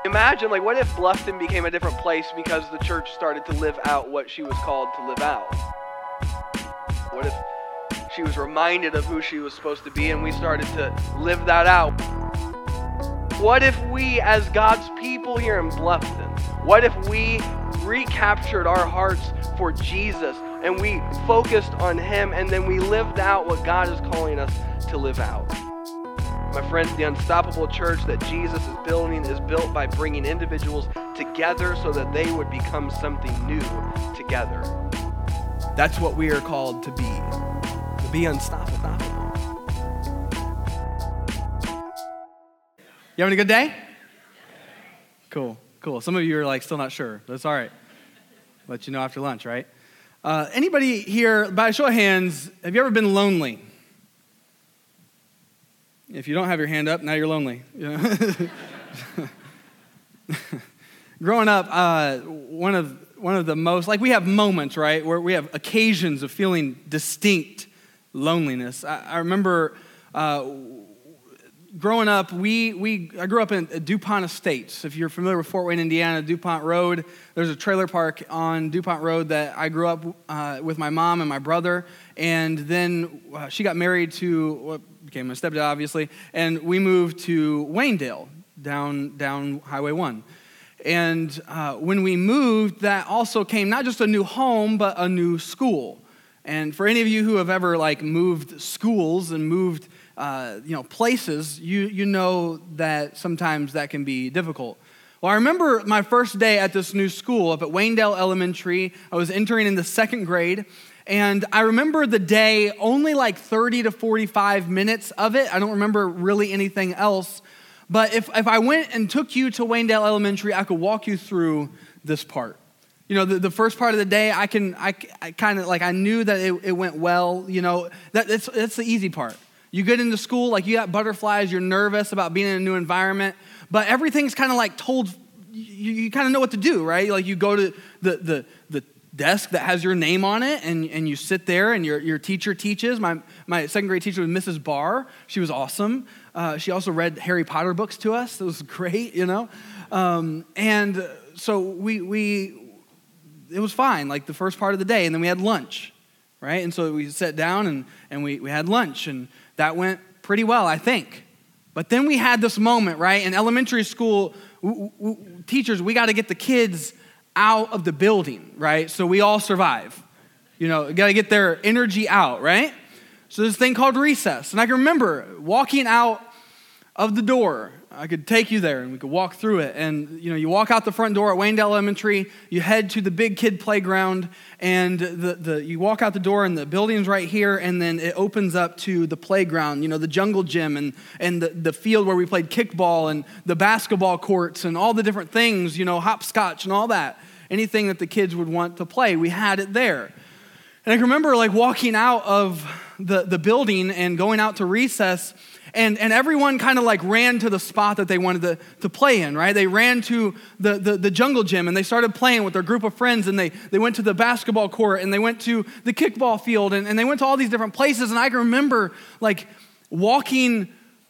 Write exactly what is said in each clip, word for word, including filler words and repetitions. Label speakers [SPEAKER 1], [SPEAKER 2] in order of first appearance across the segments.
[SPEAKER 1] Imagine, like, what if Bluffton became a different place because the church started to live out what she was called to live out? What if she was reminded of who she was supposed to be and we started to live that out? What if we, as God's people here in Bluffton, what if we recaptured our hearts for Jesus and we focused on Him and then we lived out what God is calling us to live out? My friends, the unstoppable church that Jesus is building is built by bringing individuals together so that they would become something new together. That's what we are called to be, to be unstoppable. You having a good day? Cool, cool. Some of you are like still not sure. That's all right. Let you know after lunch, right? Uh, anybody here, by a show of hands, have you ever been lonely? If you don't have your hand up, now you're lonely. You know? Growing up, uh, one of one of the most, like we have moments, right, where we have occasions of feeling distinct loneliness. I, I remember uh, growing up, we we I grew up in DuPont Estates. If you're familiar with Fort Wayne, Indiana, DuPont Road, there's a trailer park on DuPont Road that I grew up uh, with my mom and my brother, and then uh, she got married to what became my stepdad, obviously, and we moved to Waynedale, down down Highway one. And uh, when we moved, that also came not just a new home, but a new school. And for any of you who have ever like moved schools and moved uh, you know places, you you know that sometimes that can be difficult. Well, I remember my first day at this new school up at Waynedale Elementary. I was entering in the second grade. And I remember the day, only like thirty to forty-five minutes of it. I don't remember really anything else. But if, if I went and took you to Waynedale Elementary, I could walk you through this part. You know, the, the first part of the day, I can, I, I kind of like, I knew that it, it went well. You know, that it's, it's the easy part. You get into school, like you got butterflies, you're nervous about being in a new environment, but everything's kind of like told, you, you kind of know what to do, right? Like you go to the, the, the, desk that has your name on it, and, and you sit there, and your, your teacher teaches. My my second grade teacher was Missus Barr. She was awesome. Uh, she also read Harry Potter books to us. It was great, you know. Um, and so we we it was fine, like the first part of the day, and then we had lunch, right? And so we sat down and and we we had lunch, and that went pretty well, I think. But then we had this moment, right? In elementary school, w- w- teachers, we got to get the kids out of the building, right? So we all survive. You know, you got to get their energy out, right? So there's this thing called recess. And I can remember walking out of the door. I could take you there and we could walk through it. And, you know, you walk out the front door at Waynedale Elementary, you head to the big kid playground, and the, the you walk out the door and the building's right here, and then it opens up to the playground, you know, the jungle gym and, and the, the field where we played kickball and the basketball courts and all the different things, you know, hopscotch and all that. Anything that the kids would want to play, we had it there. And I can remember like walking out of the, the building and going out to recess, and, and everyone kind of like ran to the spot that they wanted to, to play in, right? They ran to the, the, the jungle gym and they started playing with their group of friends, and they, they went to the basketball court and they went to the kickball field, and, and they went to all these different places. And I can remember like walking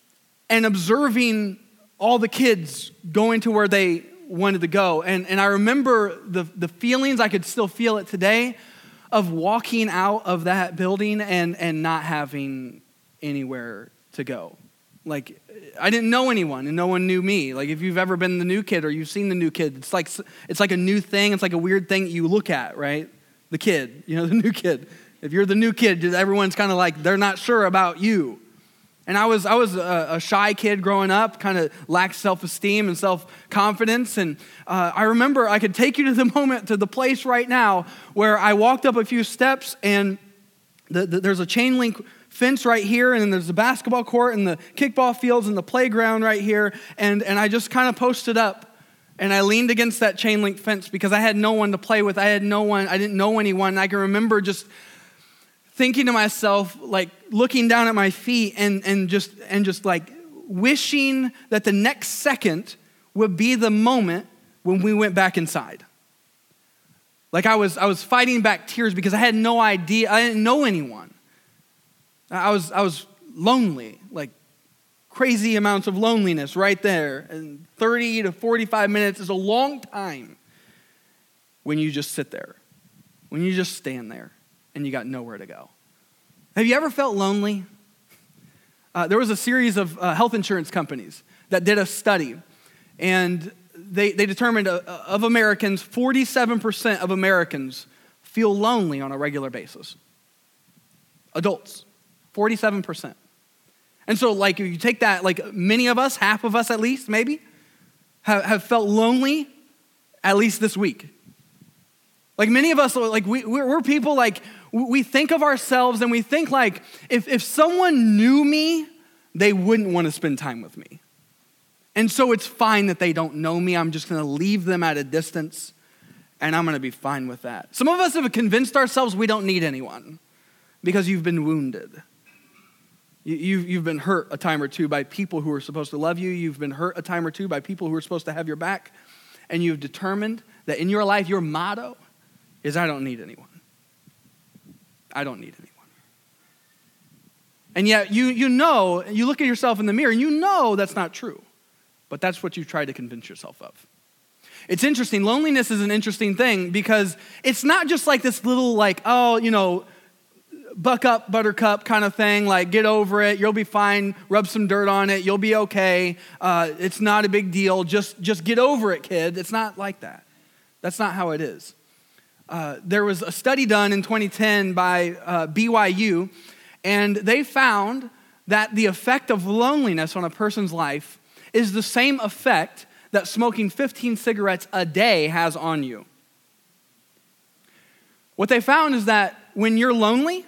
[SPEAKER 1] and observing all the kids going to where they wanted to go. And, and I remember the, the feelings, I could still feel it today, of walking out of that building and, and not having anywhere to go. Like, I didn't know anyone and no one knew me. Like, if you've ever been the new kid or you've seen the new kid, it's like it's like a new thing. It's like a weird thing that you look at, right? The kid, you know, the new kid. If you're the new kid, everyone's kind of like, they're not sure about you. And I was I was a, a shy kid growing up, kind of lacked self-esteem and self-confidence. And uh, I remember I could take you to the moment, to the place right now where I walked up a few steps, and the, the, there's a chain link fence right here, and then there's the basketball court and the kickball fields and the playground right here. And, and I just kind of posted up, and I leaned against that chain link fence because I had no one to play with. I had no one, I didn't know anyone. And I can remember just thinking to myself, like looking down at my feet and, and just and just like wishing that the next second would be the moment when we went back inside. Like I was I was fighting back tears because I had no idea, I didn't know anyone. I was I was lonely, like crazy amounts of loneliness right there. And thirty to forty-five minutes is a long time when you just sit there, when you just stand there and you got nowhere to go. Have you ever felt lonely? Uh, there was a series of uh, health insurance companies that did a study, and they, they determined uh, of Americans, forty-seven percent of Americans feel lonely on a regular basis. Adults, forty-seven percent. And so like if you take that, like many of us, half of us at least maybe, have, have felt lonely at least this week. Like many of us, like we, we're, we're people like, we think of ourselves and we think like, if, if someone knew me, they wouldn't want to spend time with me. And so it's fine that they don't know me. I'm just going to leave them at a distance and I'm going to be fine with that. Some of us have convinced ourselves we don't need anyone because you've been wounded. You, you've, you've been hurt a time or two by people who are supposed to love you. You've been hurt a time or two by people who are supposed to have your back. And you've determined that in your life, your motto is I don't need anyone. I don't need anyone. And yet you you know, you look at yourself in the mirror and you know that's not true. But that's what you try to convince yourself of. It's interesting. Loneliness is an interesting thing because it's not just like this little like, oh, you know, buck up, buttercup kind of thing, like get over it, you'll be fine, rub some dirt on it, you'll be okay. Uh, it's not a big deal. Just, just get over it, kid. It's not like that. That's not how it is. Uh, there was a study done in twenty ten by uh, B Y U, and they found that the effect of loneliness on a person's life is the same effect that smoking fifteen cigarettes a day has on you. What they found is that when you're lonely,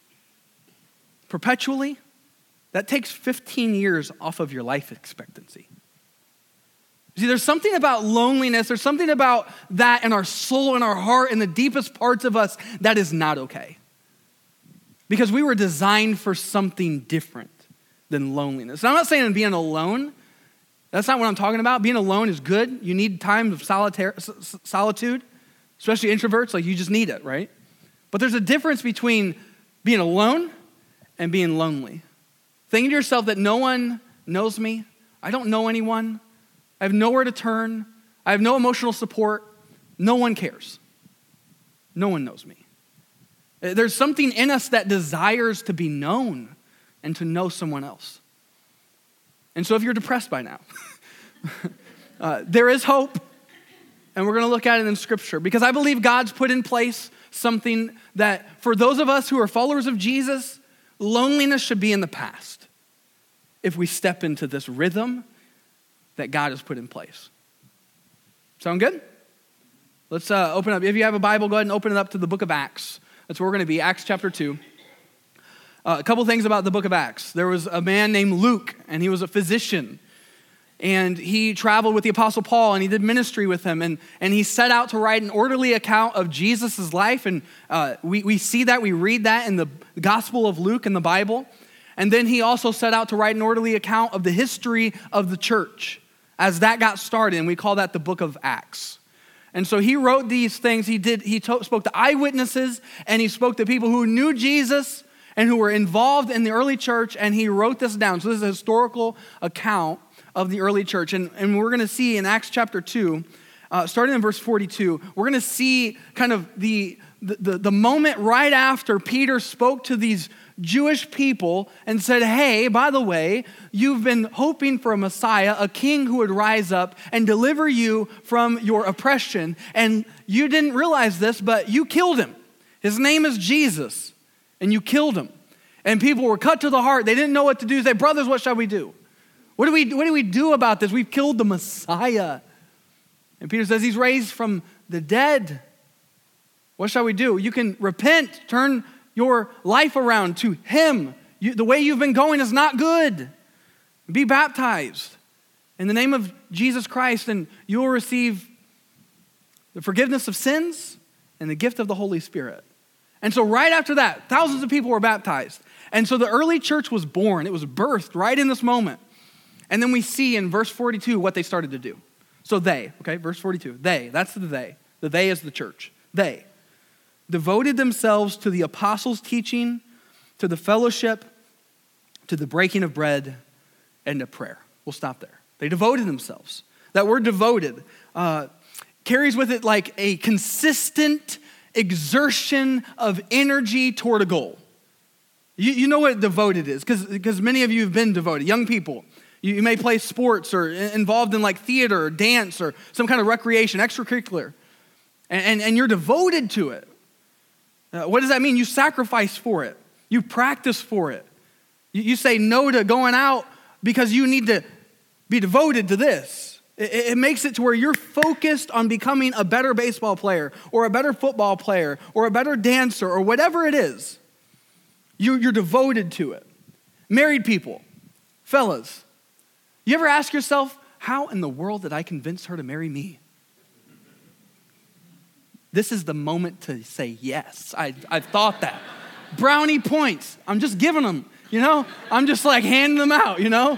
[SPEAKER 1] perpetually, that takes fifteen years off of your life expectancy. See, there's something about loneliness, there's something about that in our soul, in our heart, in the deepest parts of us that is not okay. Because we were designed for something different than loneliness. And I'm not saying being alone, that's not what I'm talking about. Being alone is good. You need times of solitaire, solitude, especially introverts, like you just need it, right? But there's a difference between being alone and being lonely. Thinking to yourself that no one knows me, I don't know anyone, I have nowhere to turn. I have no emotional support. No one cares. No one knows me. There's something in us that desires to be known and to know someone else. And so if you're depressed by now, uh, there is hope. And we're going to look at it in Scripture because I believe God's put in place something that for those of us who are followers of Jesus, loneliness should be in the past if we step into this rhythm that God has put in place. Sound good? Let's uh, open up. If you have a Bible, go ahead and open it up to the book of Acts. That's where we're going to be, Acts chapter two. Uh, a couple things about the book of Acts. There was a man named Luke, and he was a physician. And he traveled with the Apostle Paul, and he did ministry with him. And, and he set out to write an orderly account of Jesus' life. And uh, we, we see that, we read that in the Gospel of Luke in the Bible. And then he also set out to write an orderly account of the history of the church as that got started, and we call that the book of Acts. And so he wrote these things. He did. He to- spoke to eyewitnesses, and he spoke to people who knew Jesus and who were involved in the early church, and he wrote this down. So this is a historical account of the early church. And, and we're going to see in Acts chapter two, uh, starting in verse forty-two, we're going to see kind of the, the, the moment right after Peter spoke to these Jewish people and said, hey, by the way, you've been hoping for a Messiah, a king who would rise up and deliver you from your oppression. And you didn't realize this, but you killed him. His name is Jesus, and you killed him. And people were cut to the heart. They didn't know what to do. They said, brothers, what shall we do? What do we, what do we do about this? We've killed the Messiah. And Peter says, he's raised from the dead. What shall we do? You can repent, turn your life around to him. You, the way you've been going is not good. Be baptized in the name of Jesus Christ, and you will receive the forgiveness of sins and the gift of the Holy Spirit. And so right after that, thousands of people were baptized. And so the early church was born. It was birthed right in this moment. And then we see in verse forty-two what they started to do. So they, okay, verse forty-two, they, that's the they. The they is the church. They devoted themselves to the apostles' teaching, to the fellowship, to the breaking of bread, and to prayer. We'll stop there. They devoted themselves. That word devoted uh, carries with it like a consistent exertion of energy toward a goal. You, you know what devoted is, because because many of you have been devoted. Young people, you, you may play sports or involved in like theater or dance or some kind of recreation, extracurricular, and, and, and you're devoted to it. Uh, what does that mean? You sacrifice for it. You practice for it. You, you say no to going out because you need to be devoted to this. It, it makes it to where you're focused on becoming a better baseball player or a better football player or a better dancer or whatever it is. You, you're devoted to it. Married people, fellas, you ever ask yourself, how in the world did I convince her to marry me? This is the moment to say yes. I, I've thought that. Brownie points. I'm just giving them, you know? I'm just like handing them out, you know?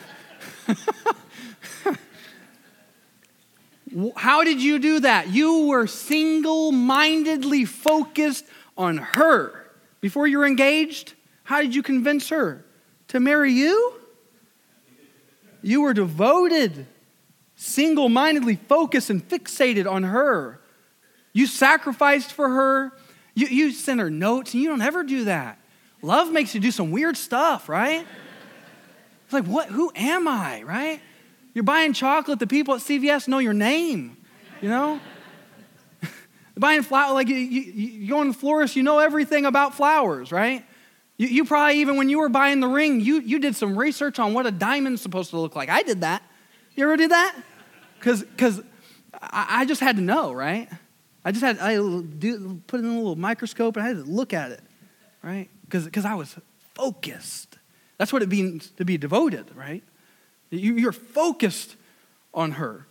[SPEAKER 1] How did you do that? You were single-mindedly focused on her. Before you were engaged, how did you convince her to marry you? You were devoted, single-mindedly focused and fixated on her. You sacrificed for her. You, you sent her notes, and you don't ever do that. Love makes you do some weird stuff, right? It's like, what? Who am I, right? You're buying chocolate. The people at C V S know your name, you know? Buying flowers, like you, you, you go in the florist, you know everything about flowers, right? You, you probably, even when you were buying the ring, you, you did some research on what a diamond's supposed to look like. I did that. You ever did that? Because because I, I just had to know, right? I just had I do, put it in a little microscope and I had to look at it, right? Because because I was focused. That's what it means to be devoted, right? You, you're focused on her.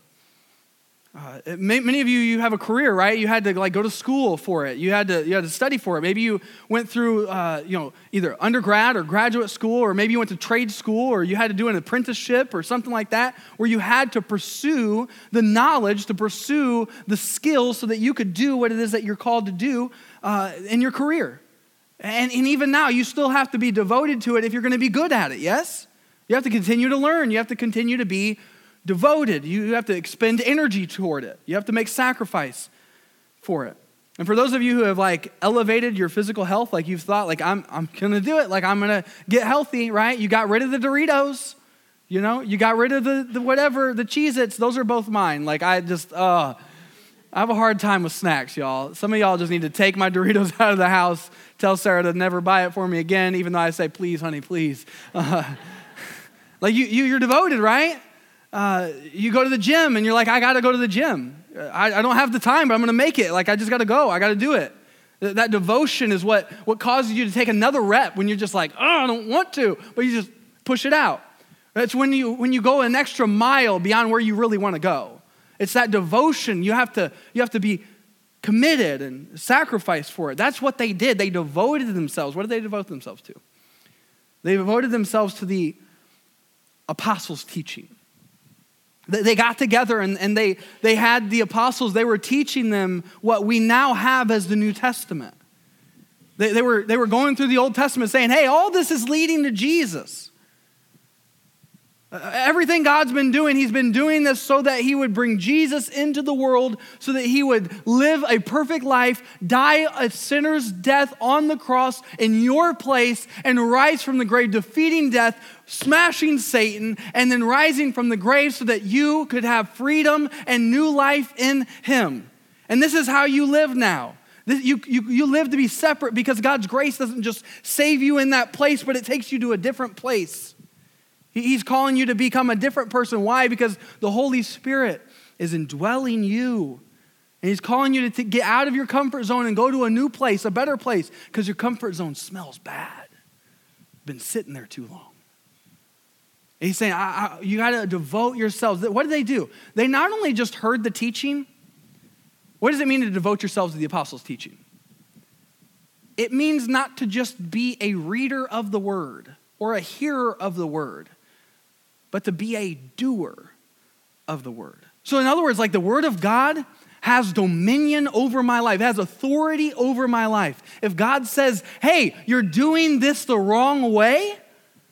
[SPEAKER 1] Uh, it may, many of you, you have a career, right? You had to like go to school for it. You had to you had to study for it. Maybe you went through, uh, you know, either undergrad or graduate school, or maybe you went to trade school, or you had to do an apprenticeship or something like that, where you had to pursue the knowledge, to pursue the skills, so that you could do what it is that you're called to do uh, in your career. And, and even now, you still have to be devoted to it if you're going to be good at it. Yes, you have to continue to learn. You have to continue to be devoted. You have to expend energy toward it. You have to make sacrifice for it. And for those of you who have like elevated your physical health, like you've thought, like I'm I'm gonna do it, like I'm gonna get healthy, right? You got rid of the Doritos, you know, you got rid of the, the whatever, the Cheez-Its, those are both mine. Like I just, uh, I have a hard time with snacks, y'all. Some of y'all just need to take my Doritos out of the house, tell Sarah to never buy it for me again, even though I say, please, honey, please. Uh, like you, you, you're devoted, right? Uh, you go to the gym and you're like, I got to go to the gym. I, I don't have the time, but I'm going to make it. Like, I just got to go. I got to do it. That, that devotion is what, what causes you to take another rep when you're just like, oh, I don't want to, but you just push it out. That's when you when you go an extra mile beyond where you really want to go. It's that devotion. You have to you have to be committed and sacrifice for it. That's what they did. They devoted themselves. What did they devote themselves to? They devoted themselves to the apostles' teaching. They got together and, and they, they had the apostles, they were teaching them what we now have as the New Testament. They, they, were, they were going through the Old Testament saying, hey, all this is leading to Jesus. Uh, everything God's been doing, he's been doing this so that he would bring Jesus into the world, so that he would live a perfect life, die a sinner's death on the cross in your place, and rise from the grave, defeating death, smashing Satan, and then rising from the grave so that you could have freedom and new life in him. And this is how you live now. This, you, you, you live to be separate because God's grace doesn't just save you in that place, but it takes you to a different place. He's calling you to become a different person. Why? Because the Holy Spirit is indwelling you. And he's calling you to t- get out of your comfort zone and go to a new place, a better place, because your comfort zone smells bad. Been sitting there too long. And he's saying, I, I, you got to devote yourselves. What did they do? They not only just heard the teaching. What does it mean to devote yourselves to the apostles' teaching? It means not to just be a reader of the word or a hearer of the word, but to be a doer of the word. So in other words, like the word of God has dominion over my life, has authority over my life. If God says, hey, you're doing this the wrong way,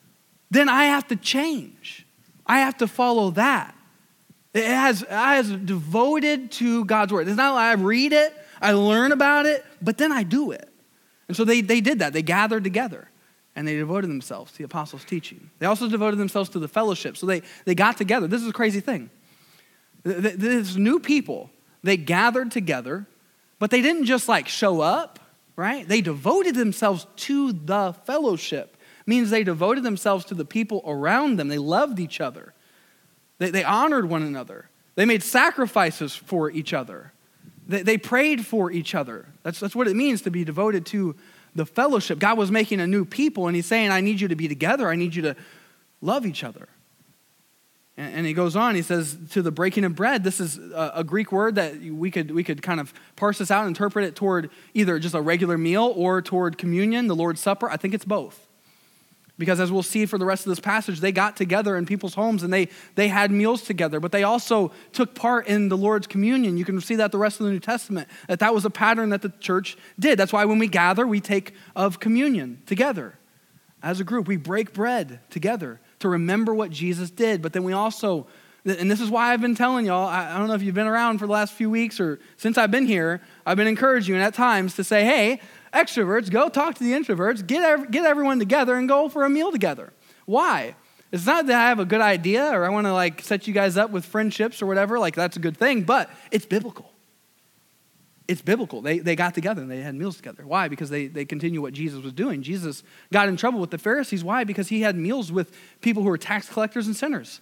[SPEAKER 1] then I have to change. I have to follow that. It has, I has devoted to God's word. It's not like I read it, I learn about it, but then I do it. And so they, they did that. They gathered together and they devoted themselves to the apostles' teaching. They also devoted themselves to the fellowship. So they, they got together. This is a crazy thing. This new people, they gathered together, but they didn't just like show up, right? They devoted themselves to the fellowship. It means they devoted themselves to the people around them. They loved each other. They, they honored one another. They made sacrifices for each other. They, they prayed for each other. That's, that's what it means to be devoted to the fellowship. God was making a new people, and he's saying, I need you to be together. I need you to love each other. And, and he goes on, he says, to the breaking of bread, this is a, a Greek word that we could, we could kind of parse this out and interpret it toward either just a regular meal or toward communion, the Lord's Supper. I think it's both. Because as we'll see for the rest of this passage, they got together in people's homes and they, they had meals together, but they also took part in the Lord's communion. You can see that the rest of the New Testament, that that was a pattern that the church did. That's why when we gather, we take of communion together. As a group, we break bread together to remember what Jesus did. But then we also, and this is why I've been telling y'all, I don't know if you've been around for the last few weeks or since I've been here, I've been encouraging you at times to say, hey, extroverts, go talk to the introverts, get, ev- get everyone together and go for a meal together. Why? It's not that I have a good idea or I want to like set you guys up with friendships or whatever, like that's a good thing, but it's biblical. It's biblical. They they got together and they had meals together. Why? Because they, they continue what Jesus was doing. Jesus got in trouble with the Pharisees. Why? Because he had meals with people who were tax collectors and sinners.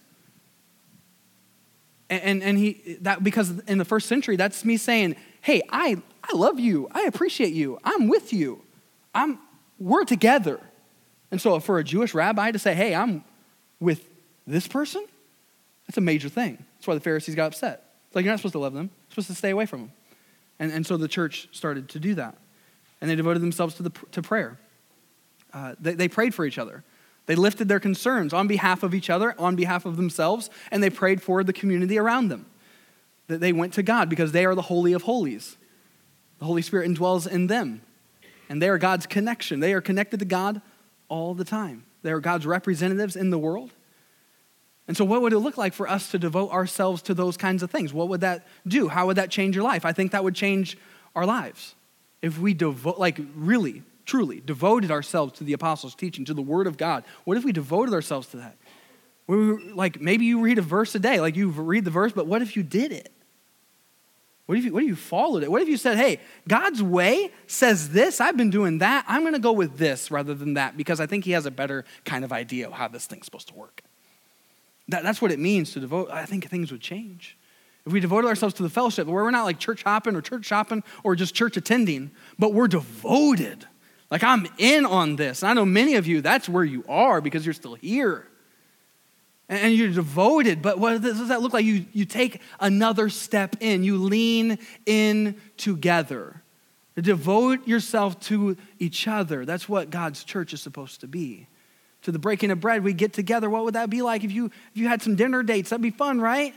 [SPEAKER 1] And, and, and he that because in the first century, that's me saying, hey, I I love you. I appreciate you. I'm with you. I'm we're together. And so for a Jewish rabbi to say, hey, I'm with this person, that's a major thing. That's why the Pharisees got upset. It's like, you're not supposed to love them. You're supposed to stay away from them. And, and so the church started to do that. And they devoted themselves to, the, to prayer. Uh, they, they prayed for each other. They lifted their concerns on behalf of each other, on behalf of themselves, and they prayed for the community around them. That they went to God because they are the Holy of Holies. The Holy Spirit indwells in them. And they are God's connection. They are connected to God all the time. They are God's representatives in the world. And so what would it look like for us to devote ourselves to those kinds of things? What would that do? How would that change your life? I think that would change our lives. If we devote, like really, truly devoted ourselves to the apostles' teaching, to the word of God. What if we devoted ourselves to that? We, like maybe you read a verse a day, like you read the verse, but what if you did it? What if you, what if you followed it? What if you said, hey, God's way says this, I've been doing that, I'm gonna go with this rather than that because I think he has a better kind of idea of how this thing's supposed to work. That, that's what it means to devote. I think things would change. If we devoted ourselves to the fellowship, where we're not like church hopping or church shopping or just church attending, but we're devoted. Like I'm in on this. And I know many of you, that's where you are because you're still here. And you're devoted, but what does that look like? You, you take another step in. You lean in together. To devote yourself to each other. That's what God's church is supposed to be. To the breaking of bread, we get together. What would that be like if you, if you had some dinner dates? That'd be fun, right?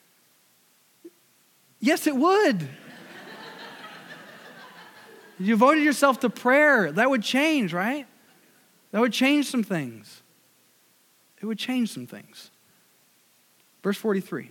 [SPEAKER 1] Yes, it would. You devoted yourself to prayer. That would change, right? That would change some things. It would change some things. Verse forty-three.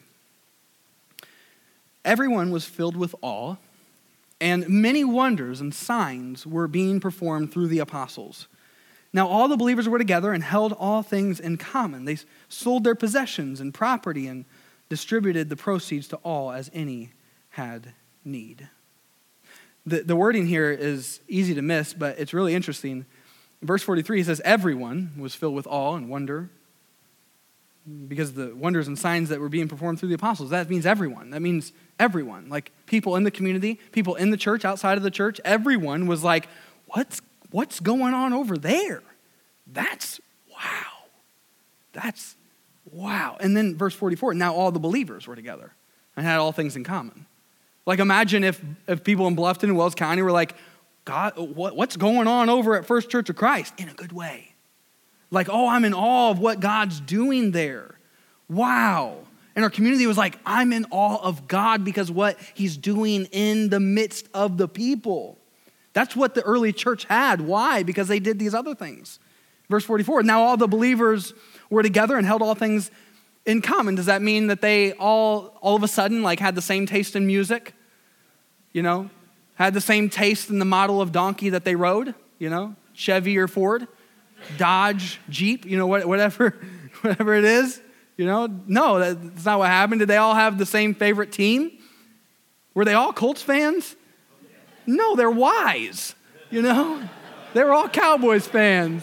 [SPEAKER 1] Everyone was filled with awe, and many wonders and signs were being performed through the apostles. Now all the believers were together and held all things in common. They sold their possessions and property and distributed the proceeds to all as any had need. The, the wording here is easy to miss, but it's really interesting. In verse forty-three, it says, everyone was filled with awe and wonder because of the wonders and signs that were being performed through the apostles. That means everyone. That means everyone. Like people in the community, people in the church, outside of the church, everyone was like, what's What's going on over there? That's wow. That's wow. And then verse forty-four, now all the believers were together and had all things in common. Like imagine if, if people in Bluffton and Wells County were like, God, what, what's going on over at First Church of Christ? In a good way. Like, oh, I'm in awe of what God's doing there. Wow. And our community was like, I'm in awe of God because what he's doing in the midst of the people. That's what the early church had. Why? Because they did these other things. Verse forty-four, now all the believers were together and held all things in common. Does that mean that they all, all of a sudden, like had the same taste in music? You know, had the same taste in the model of donkey that they rode? You know, Chevy or Ford, Dodge, Jeep, you know, whatever, whatever it is. You know, no, that's not what happened. Did they all have the same favorite team? Were they all Colts fans? No, they're wise. You know, they were all Cowboys fans.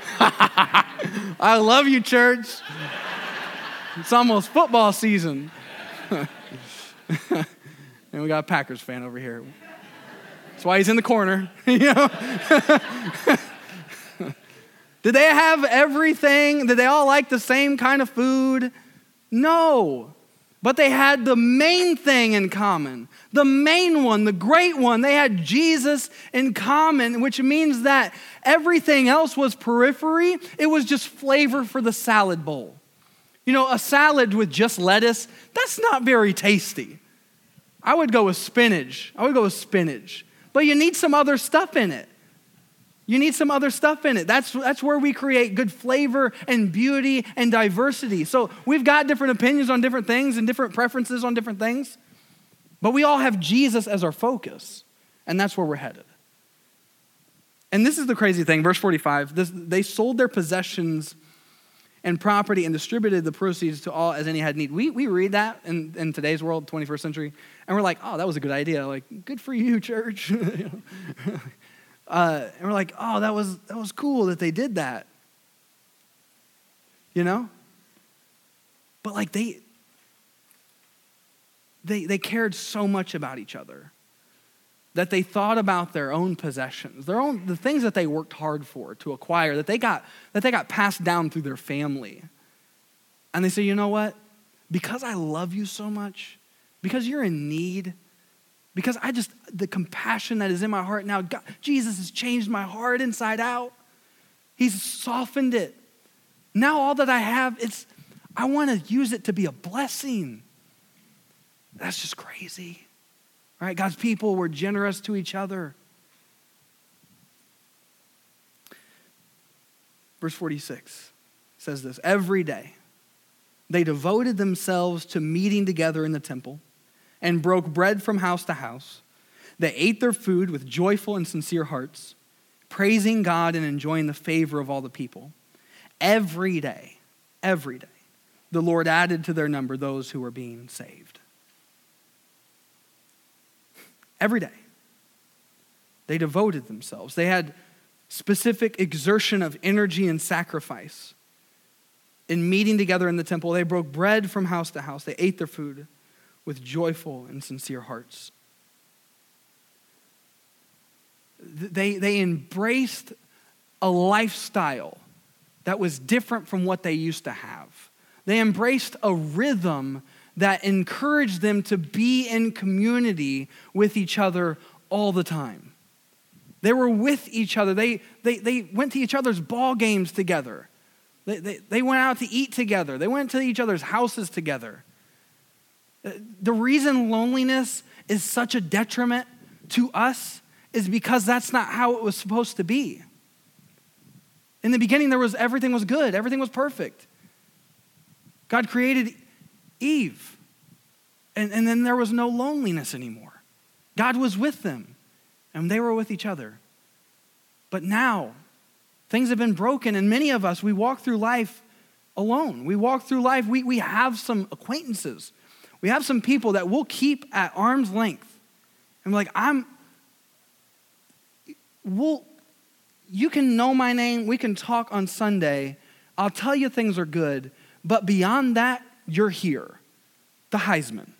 [SPEAKER 1] I love you, church. It's almost football season. And we got a Packers fan over here. That's why he's in the corner. You know? Did they have everything? Did they all like the same kind of food? No. But they had the main thing in common. The main one, the great one. They had Jesus in common, which means that everything else was periphery. It was just flavor for the salad bowl. You know, a salad with just lettuce, that's not very tasty. I would go with spinach. I would go with spinach. But you need some other stuff in it. You need some other stuff in it. That's, that's where we create good flavor and beauty and diversity. So we've got different opinions on different things and different preferences on different things. But we all have Jesus as our focus. And that's where we're headed. And this is the crazy thing. Verse forty-five, this, they sold their possessions and property and distributed the proceeds to all as any had need. We, we read that in, in today's world, twenty-first century, and we're like, oh, that was a good idea. Like, good for you, church. You know? Uh, and we're like, oh, that was that was cool that they did that. You know? But like they they they cared so much about each other that they thought about their own possessions, their own the things that they worked hard for to acquire, that they got that they got passed down through their family. And they say, you know what? Because I love you so much, because you're in need, because I just, the compassion that is in my heart now, God, Jesus has changed my heart inside out. He's softened it. Now all that I have, it's, I want to use it to be a blessing. That's just crazy. All right, God's people were generous to each other. Verse forty-six says this, every day they devoted themselves to meeting together in the temple and broke bread from house to house. They ate their food with joyful and sincere hearts, praising God and enjoying the favor of all the people. Every day, every day, the Lord added to their number those who were being saved. Every day, they devoted themselves. They had specific exertion of energy and sacrifice in meeting together in the temple. They broke bread from house to house. They ate their food with joyful and sincere hearts. They, they embraced a lifestyle that was different from what they used to have. They embraced a rhythm that encouraged them to be in community with each other all the time. They were with each other. They, they, they went to each other's ball games together. They, they, they went out to eat together. They went to each other's houses together. The reason loneliness is such a detriment to us is because that's not how it was supposed to be. In the beginning, there was everything was good. Everything was perfect. God created Eve. And, and then there was no loneliness anymore. God was with them. And they were with each other. But now, things have been broken. And many of us, we walk through life alone. We walk through life. We, we have some acquaintances. We have some people that we'll keep at arm's length. And we're like, I'm, we'll, you can know my name. We can talk on Sunday. I'll tell you things are good. But beyond that, you're here. The Heisman.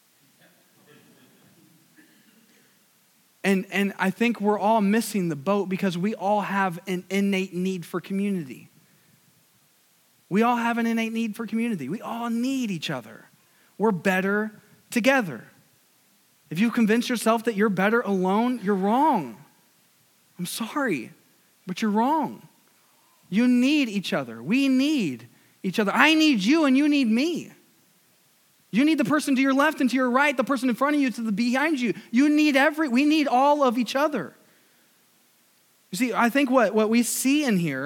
[SPEAKER 1] And, and I think we're all missing the boat because we all have an innate need for community. We all have an innate need for community. We all need each other. We're better together. If you convince yourself that you're better alone, you're wrong. I'm sorry, but you're wrong. You need each other. We need each other. I need you and you need me. You need the person to your left and to your right, the person in front of you to the behind you. You need every, we need all of each other. You see, I think what, what we see in here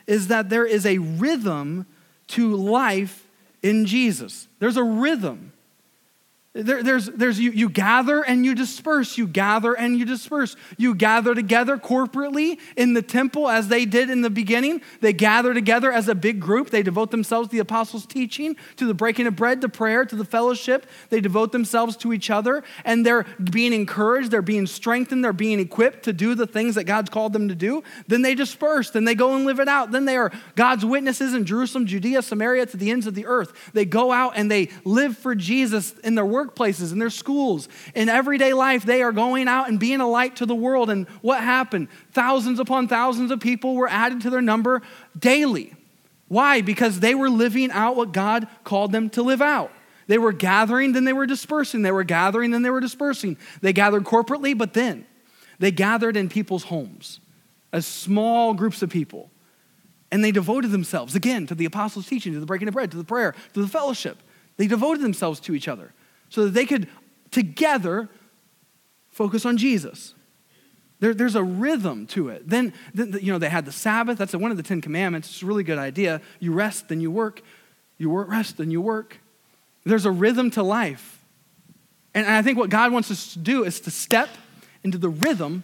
[SPEAKER 1] is that there is a rhythm to life in Jesus. There's a rhythm. There, there's, there's you, you gather and you disperse. You gather and you disperse. You gather together corporately in the temple as they did in the beginning. They gather together as a big group. They devote themselves to the apostles' teaching, to the breaking of bread, to prayer, to the fellowship. They devote themselves to each other, and they're being encouraged. They're being strengthened. They're being equipped to do the things that God's called them to do. Then they disperse. Then they go and live it out. Then they are God's witnesses in Jerusalem, Judea, Samaria, to the ends of the earth. They go out and they live for Jesus in their work workplaces, in their schools, in everyday life. They are going out and being a light to the world. And what happened? Thousands upon thousands of people were added to their number daily. Why? Because they were living out what God called them to live out. They were gathering, then they were dispersing. They were gathering, then they were dispersing. They gathered corporately, but then they gathered in people's homes as small groups of people. And they devoted themselves, again, to the apostles' teaching, to the breaking of bread, to the prayer, to the fellowship. They devoted themselves to each other so that they could together focus on Jesus. There, there's a rhythm to it. Then, then, you know, they had the Sabbath. That's one of the Ten Commandments. It's a really good idea. You rest, then you work. You work, rest, then you work. There's a rhythm to life. And I think what God wants us to do is to step into the rhythm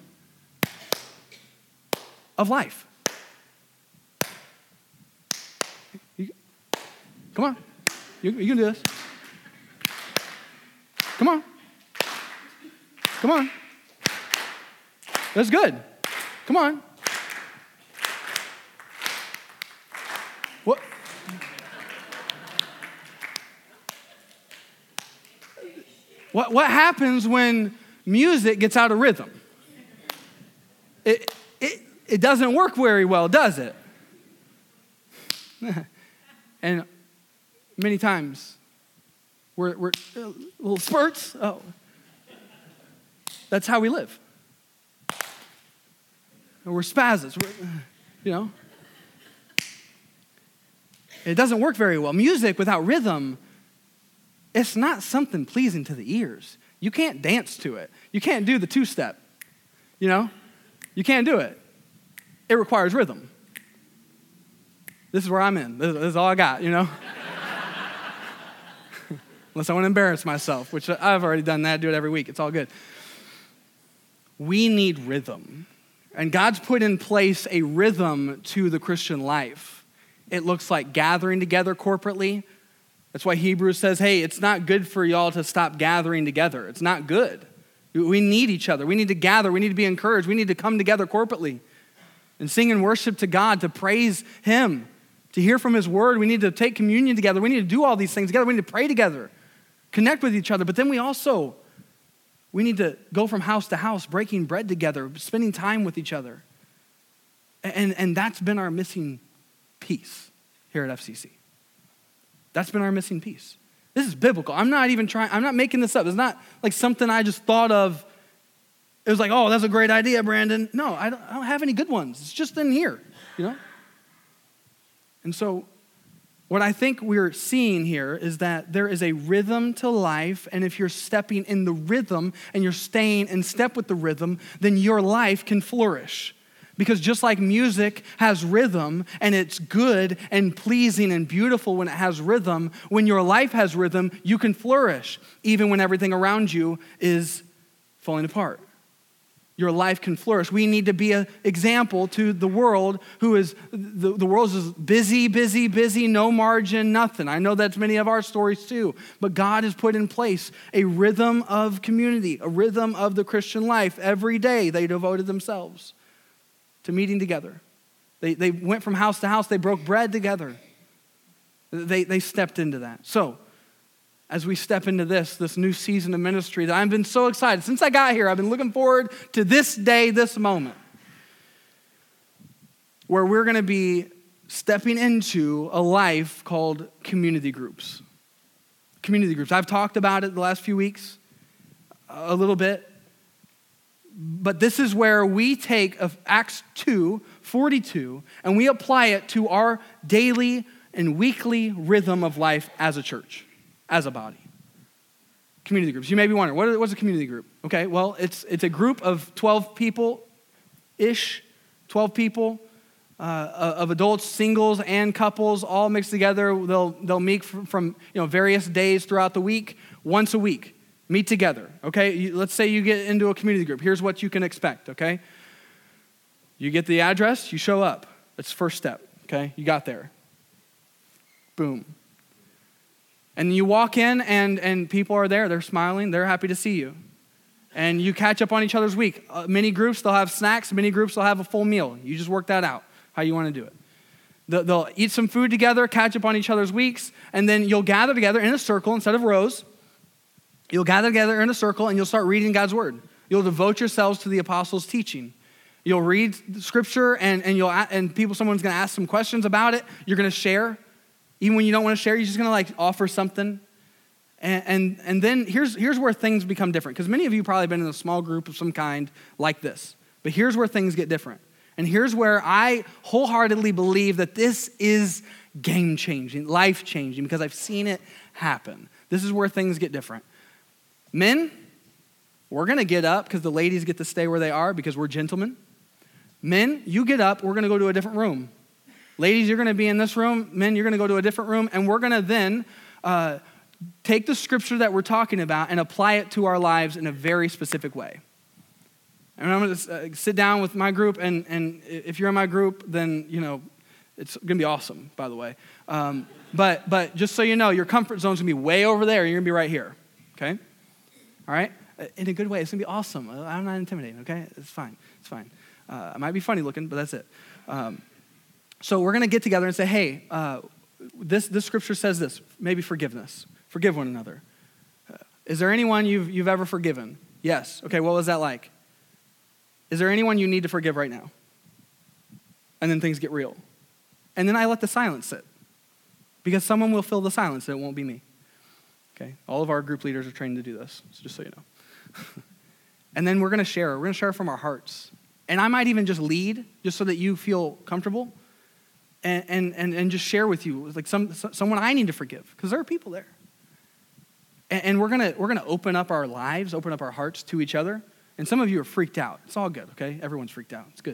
[SPEAKER 1] of life. You, come on. You, you can do this. Come on. Come on. That's good. Come on. What? What, what happens when music gets out of rhythm? It, it, it doesn't work very well, does it? And many times, we're, we're uh, little spurts. Oh, that's how we live. And we're spazzes. We're, you know, it doesn't work very well. Music without rhythm, it's not something pleasing to the ears. You can't dance to it. You can't do the two-step. You know, you can't do it. It requires rhythm. This is where I'm in. This, this is all I got. You know. Unless I want to embarrass myself, which I've already done that. I do it every week. It's all good. We need rhythm. And God's put in place a rhythm to the Christian life. It looks like gathering together corporately. That's why Hebrews says, hey, it's not good for y'all to stop gathering together. It's not good. We need each other. We need to gather. We need to be encouraged. We need to come together corporately and sing and worship to God, to praise Him, to hear from His word. We need to take communion together. We need to do all these things together. We need to pray together. Connect with each other, but then we also, we need to go from house to house, breaking bread together, spending time with each other. And, and that's been our missing piece here at F C C. That's been our missing piece. This is biblical. I'm not even trying, I'm not making this up. It's not like something I just thought of. It was like, oh, that's a great idea, Brandon. No, I don't, I don't have any good ones. It's just in here, you know? And so, what I think we're seeing here is that there is a rhythm to life, and if you're stepping in the rhythm and you're staying in step with the rhythm, then your life can flourish. Because just like music has rhythm, and it's good and pleasing and beautiful when it has rhythm, when your life has rhythm, you can flourish, even when everything around you is falling apart. Your life can flourish. We need to be an example to the world who is, the, the world is busy, busy, busy, no margin, nothing. I know that's many of our stories too, but God has put in place a rhythm of community, a rhythm of the Christian life. Every day they devoted themselves to meeting together. They, they went from house to house. They broke bread together. They, they stepped into that. So, as we step into this, this new season of ministry that I've been so excited. Since I got here, I've been looking forward to this day, this moment, where we're going to be stepping into a life called community groups. Community groups. I've talked about it the last few weeks a little bit, but this is where we take Acts two forty-two and we apply it to our daily and weekly rhythm of life as a church. As a body. Community groups. You may be wondering, what what's a community group? Okay, well, it's it's a group of twelve people-ish, twelve people. uh, of adults, singles, and couples all mixed together. They'll, they'll meet from, from you know, various days throughout the week, once a week. Meet together, okay? You, let's say you get into a community group. Here's what you can expect, okay? You get the address, you show up. That's the first step, okay? You got there. Boom. And you walk in, and, and people are there. They're smiling. They're happy to see you. And you catch up on each other's week. Uh, many groups, they'll have snacks. Many groups, they'll have a full meal. You just work that out, how you want to do it. They'll, they'll eat some food together, catch up on each other's weeks, and then you'll gather together in a circle instead of rows. You'll gather together in a circle, and you'll start reading God's word. You'll devote yourselves to the apostles' teaching. You'll read the scripture, and, and, you'll, and people, someone's going to ask some questions about it. You're going to share. Even when you don't want to share, you're just going to like offer something. And, and, and then here's, here's where things become different. Because many of you probably been in a small group of some kind like this. But here's where things get different. And here's where I wholeheartedly believe that this is game-changing, life-changing, because I've seen it happen. This is where things get different. Men, we're going to get up because the ladies get to stay where they are because we're gentlemen. Men, you get up, we're going to go to a different room. Ladies, you're going to be in this room. Men, you're going to go to a different room. And we're going to then uh, take the scripture that we're talking about and apply it to our lives in a very specific way. And I'm going to uh, sit down with my group. And, and if you're in my group, then, you know, it's going to be awesome, by the way. Um, but, but just so you know, your comfort zone's going to be way over there. And you're going to be right here, okay? All right? In a good way. It's going to be awesome. I'm not intimidating, okay? It's fine. It's fine. Uh, I might be funny looking, but that's it. Um, so we're going to get together and say, hey, uh, this, this scripture says this. Maybe forgiveness. Forgive one another. Uh, is there anyone you've, you've ever forgiven? Yes. Okay, what was that like? Is there anyone you need to forgive right now? And then things get real. And then I let the silence sit. Because someone will fill the silence and it won't be me. Okay, all of our group leaders are trained to do this, so just so you know. And then we're going to share. We're going to share from our hearts. And I might even just lead, just so that you feel comfortable, and and and, and just share with you, like some someone I need to forgive, because there are people there. And, and we're gonna we're gonna open up our lives, open up our hearts to each other. And some of you are freaked out. It's all good, okay? Everyone's freaked out. It's good.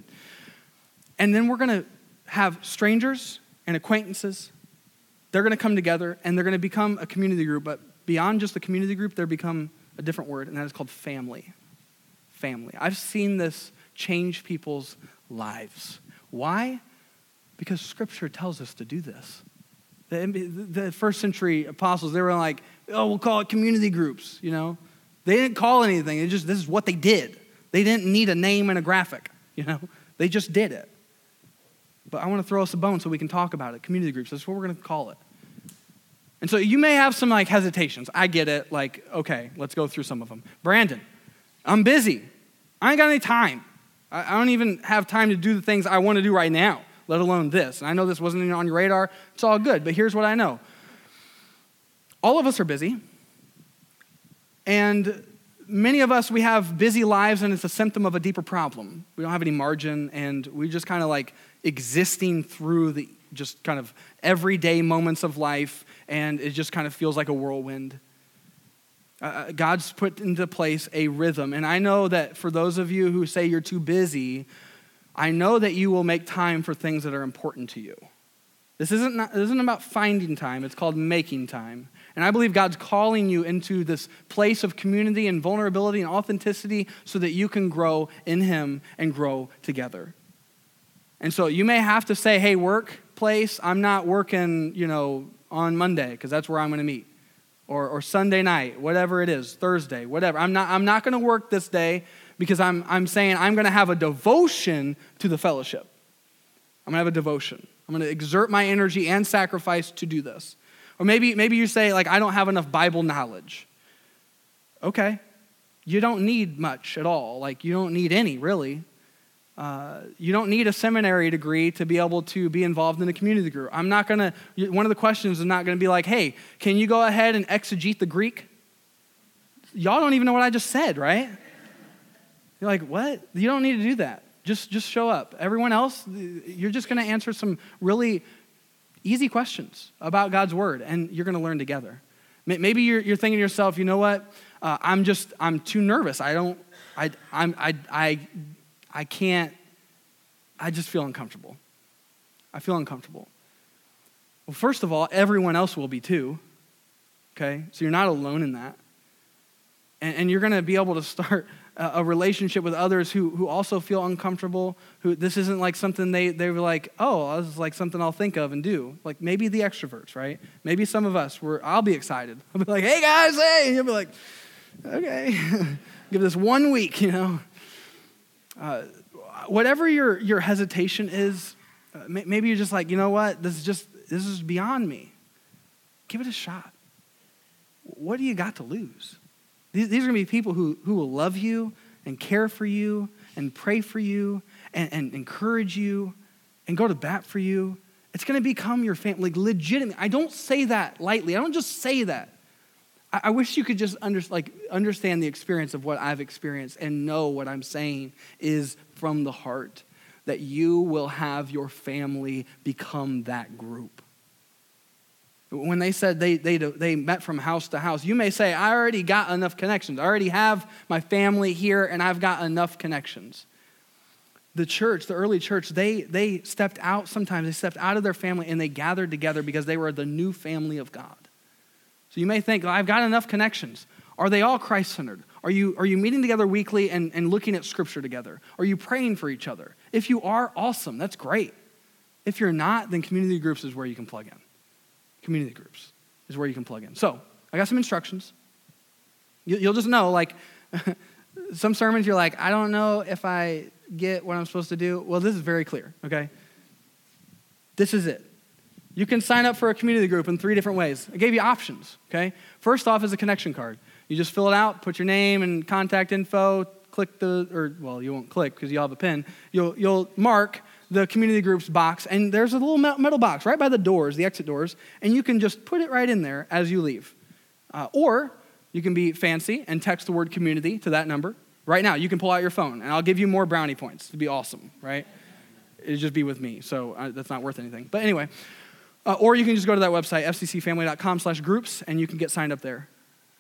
[SPEAKER 1] And then we're gonna have strangers and acquaintances. They're gonna come together, and they're gonna become a community group, but beyond just the community group, they become a different word, and that is called family. Family. I've seen this change people's lives. Why? Because Scripture tells us to do this. The, the first century apostles, they were like, oh, we'll call it community groups, you know? They didn't call it anything. It just, this is what they did. They didn't need a name and a graphic, you know? They just did it. But I want to throw us a bone so we can talk about it. Community groups, that's what we're going to call it. And so you may have some like hesitations. I get it. Like, okay, let's go through some of them. Brandon, I'm busy. I ain't got any time. I, I don't even have time to do the things I want to do right now, let alone this. And I know this wasn't even on your radar. It's all good. But here's what I know. All of us are busy. And many of us, we have busy lives, and it's a symptom of a deeper problem. We don't have any margin, and we just kind of like existing through the just kind of everyday moments of life, and it just kind of feels like a whirlwind. Uh, God's put into place a rhythm, and I know that for those of you who say you're too busy, I know that you will make time for things that are important to you. This isn't, not, this isn't about finding time, it's called making time. And I believe God's calling you into this place of community and vulnerability and authenticity so that you can grow in Him and grow together. And so you may have to say, hey, workplace, I'm not working, you know, on Monday because that's where I'm going to meet. Or, or Sunday night, whatever it is, Thursday, whatever. I'm not, I'm not going to work this day because I'm, I'm saying I'm going to have a devotion to the fellowship. I'm going to have a devotion. I'm going to exert my energy and sacrifice to do this. Or maybe, maybe you say, like, I don't have enough Bible knowledge. Okay. You don't need much at all. Like, you don't need any, really. Uh, you don't need a seminary degree to be able to be involved in a community group. I'm not going to, one of the questions is not going to be like, hey, can you go ahead and exegete the Greek? Y'all don't even know what I just said, right? You're like, what? You don't need to do that. Just, just show up. Everyone else, you're just going to answer some really easy questions about God's word, and you're going to learn together. Maybe you're, you're thinking to yourself, you know what? Uh, I'm just, I'm too nervous. I don't, I, I'm, I, I, I can't, I just feel uncomfortable. I feel uncomfortable. Well, first of all, everyone else will be too, okay? So you're not alone in that. And, and you're going to be able to start a, a relationship with others who, who also feel uncomfortable, who this isn't like something they, they were like, oh, this is like something I'll think of and do. Like maybe the extroverts, right? Maybe some of us, were, I'll be excited. I'll be like, hey guys, hey. And you'll be like, okay. Give this one week, you know. Uh, whatever your, your hesitation is, uh, maybe you're just like, you know what, this is just, this is beyond me. Give it a shot. What do you got to lose? These, these are going to be people who, who will love you and care for you and pray for you and, and encourage you and go to bat for you. It's going to become your family, like legitimate. I don't say that lightly. I don't just say that. I, I wish you could just under, like understand the experience of what I've experienced and know what I'm saying is from the heart, that you will have your family become that group. When they said they, they, they met from house to house, you may say, I already got enough connections. I already have my family here and I've got enough connections. The church, the early church, they, they stepped out sometimes. They stepped out of their family and they gathered together because they were the new family of God. So you may think, well, I've got enough connections. Are they all Christ-centered? Are you, are you meeting together weekly and, and looking at scripture together? Are you praying for each other? If you are, awesome. That's great. If you're not, then community groups is where you can plug in. Community groups is where you can plug in. So I got some instructions. You, you'll just know, like, some sermons you're like, I don't know if I get what I'm supposed to do. Well, this is very clear, okay? This is it. You can sign up for a community group in three different ways. I gave you options, okay? First off is a connection card. You just fill it out, put your name and contact info, click the, or, well, you won't click because you'll have a pen. You'll, you'll mark the community groups box, and there's a little metal box right by the doors, the exit doors, and you can just put it right in there as you leave. Uh, or you can be fancy and text the word community to that number. Right now, you can pull out your phone, and I'll give you more brownie points. It'd be awesome, right? It'd just be with me, so uh, that's not worth anything. But anyway, uh, or you can just go to that website, f c c family dot com slash groups, and you can get signed up there.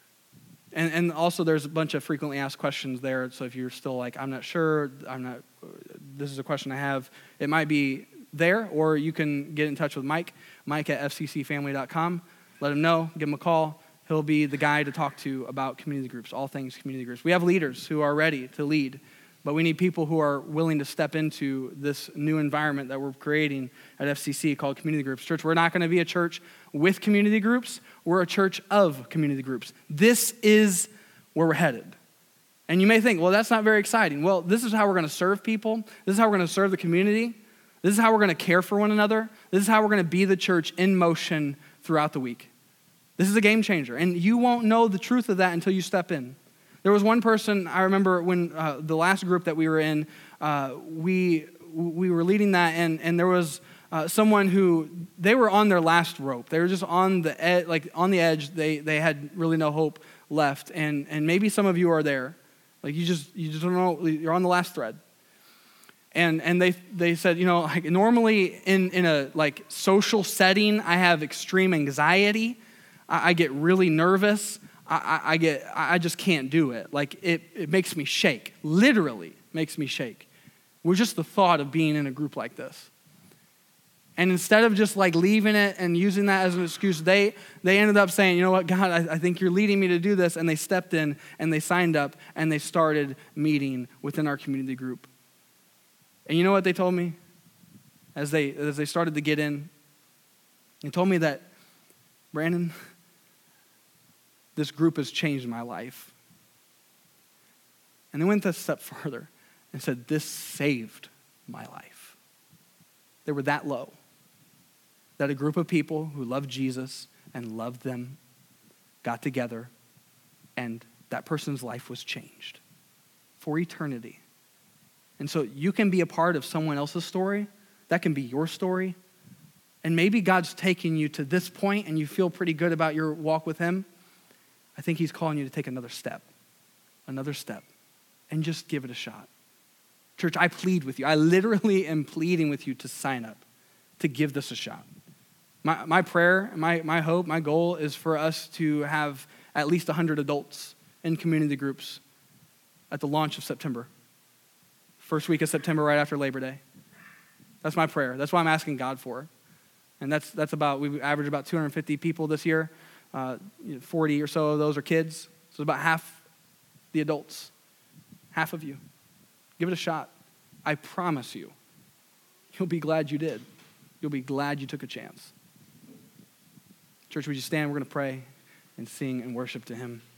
[SPEAKER 1] And, and also there's a bunch of frequently asked questions there, so if you're still like, I'm not sure, I'm not, this is a question I have, it might be there, or you can get in touch with Mike, Mike at f c c family dot com. Let him know, give him a call. He'll be the guy to talk to about community groups, all things community groups. We have leaders who are ready to lead, but we need people who are willing to step into this new environment that we're creating at F C C called community groups. Church, we're not going to be a church with community groups. We're a church of community groups. This is where we're headed. And you may think, well, that's not very exciting. Well, this is how we're going to serve people. This is how we're going to serve the community. This is how we're going to care for one another. This is how we're going to be the church in motion throughout the week. This is a game changer. And you won't know the truth of that until you step in. There was one person, I remember when uh, the last group that we were in, uh, we we were leading that, and, and there was uh, someone who, they were on their last rope. They were just on the ed, like on the edge. They they had really no hope left. And and maybe some of you are there. Like you just you just don't know, you're on the last thread. And and they they said, you know, like normally in, in a like social setting, I have extreme anxiety. I, I get really nervous. I, I get, I just can't do it. Like it, it makes me shake. Literally makes me shake. We're just the thought of being in a group like this. And instead of just like leaving it and using that as an excuse, they they ended up saying, you know what, God, I, I think you're leading me to do this. And they stepped in and they signed up and they started meeting within our community group. And you know what they told me as they as they started to get in? They told me that, Brandon, this group has changed my life. And they went a step further and said, this saved my life. They were that low, that a group of people who loved Jesus and loved them got together, and that person's life was changed for eternity. And so you can be a part of someone else's story. That can be your story. And maybe God's taking you to this point and you feel pretty good about your walk with him. I think he's calling you to take another step, another step, and just give it a shot. Church, I plead with you. I literally am pleading with you to sign up, to give this a shot. My my prayer, my, my hope, my goal is for us to have at least one hundred adults in community groups at the launch of September. First week of September, right after Labor Day. That's my prayer. That's what I'm asking God for. And that's that's about, we average about two hundred fifty people this year. Uh, forty or so of those are kids. So about half the adults. Half of you. Give it a shot. I promise you, you'll be glad you did. You'll be glad you took a chance. Church, would you stand? We're going to pray and sing and worship to him.